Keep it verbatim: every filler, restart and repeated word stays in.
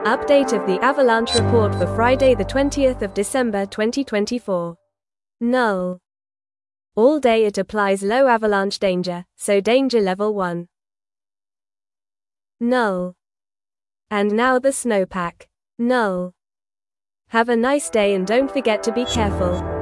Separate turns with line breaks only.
Update of the avalanche report for Friday the twentieth of December twenty twenty-four. Null. All day it applies low avalanche danger, so danger level one. Null. And now the snowpack. Null. Have a nice day and don't forget to be careful.